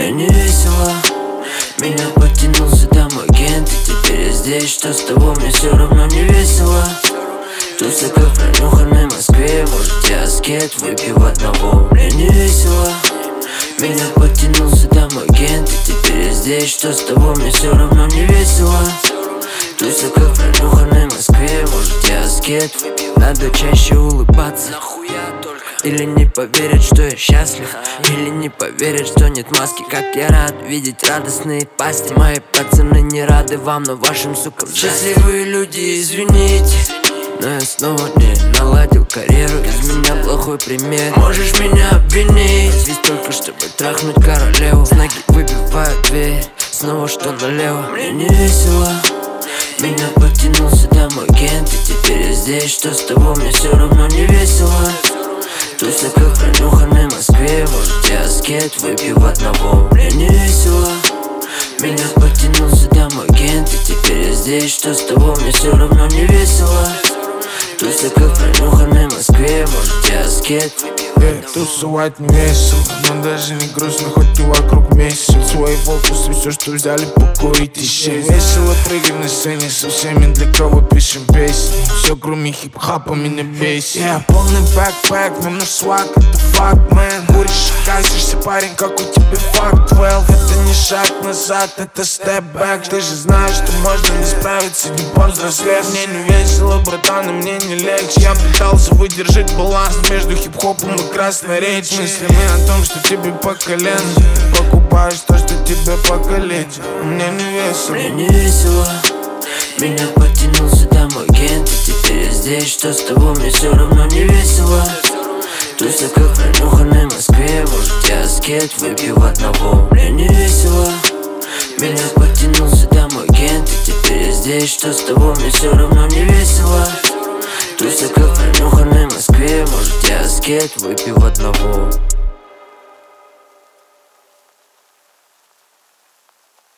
мне не весело. Меня потянул сюда мой агент, и теперь я здесь. Что с того, мне все равно не весело. Туса как в пронюханной Москве. Может я аскет, выпью одного, мне не весело. Меня потянул сюда мой агент, и теперь я здесь. Что с того, мне все равно не весело. Туса как в пронюханной Москве. Может я аскет, надо чаще улыбаться. Или не поверить, что я счастлив. Или не поверить, что нет маски. Как я рад видеть радостные пасти. Мои пацаны не рады вам, но вашим сукам счастливые люди, извините. Но я снова не наладил карьеру. Из меня плохой пример. Можешь меня обвинить, ведь только чтобы трахнуть королеву. С ноги выбивают дверь, снова что налево. Мне не весело. Меня потянул сюда мой агент, и теперь я здесь. Что с того, мне все равно не весело. Туса как в пронюханной Москве. Может я аскет, выпью одного, мне не весело. Меня потянул сюда мой агент, и теперь я здесь. Что с того, мне все равно не весело. Туса как в пронюханной Москве. Может я аскет. Тусовать не весело, но даже не грустно, хоть и вокруг месяц. Свои фокусы, все, что взяли, покоить исчез. Весело прыгать на сцене, со всеми для кого пишем песни. Все кроме хип-хапа меня бесит. Полный бэкпэк, но наш свак, это факт, мэн. Куришь и кайфишься, парень, как у тебя факт 12. Это не шаг назад, это степ-бэк. Ты же знаешь, что можно не справиться, не повзрослеть. Мне не весело, братан, и мне не легче. Я пытался выдержать баланс между хип-хопом и красной речь. Мыслями о том, что тебе по колено. Покупаешь то, что тебе покалечит. Мне не весело. Мне не весело. Меня потянул сюда мой агент, и теперь я здесь. Что с того, мне все равно не весело. Туса как в пронюханной Москве. Может я аскет, выпью одного, мне не весело. Меня потянул сюда мой агент, и теперь я здесь. Что с того, мне все равно не весело. Туса как в пронюханной Москве. Может я аскет, выпью одного.